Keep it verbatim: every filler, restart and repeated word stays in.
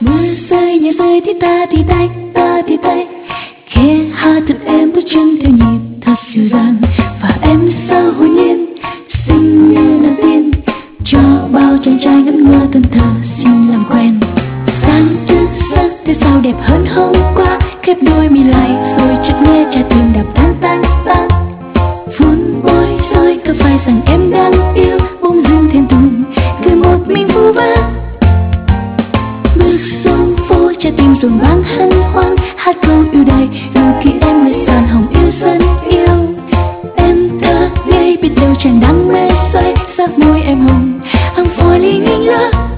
Mưa rơi nhẹ rơi tí ta tí tách ta tí tách, khe hát thật em bước chân theo nhịp thật dịu dàng. Và em sao hồn nhiên xinh như là tiên, cho bao chàng trai ngẩn ngơ tuần thơ xin làm quen. Sáng thức giấc thấy sao đẹp hơn hôm qua, khép đôi mi lại rồi chợt nghe trái tim đập tan tan tan. Vốn bối rối có phải rằng em đang yêu, bỗng dưng thẹn thùng cười một mình vu vơ. Bước xuống phố trái tim rộn vang hân hoan, hát câu yêu đời nụ cười em người sàn hồng yêu dân yêu. Em thơ ngây biết đâu chàng đang mê say, sắc môi em hồng hàng phò ly nghênh lỡ.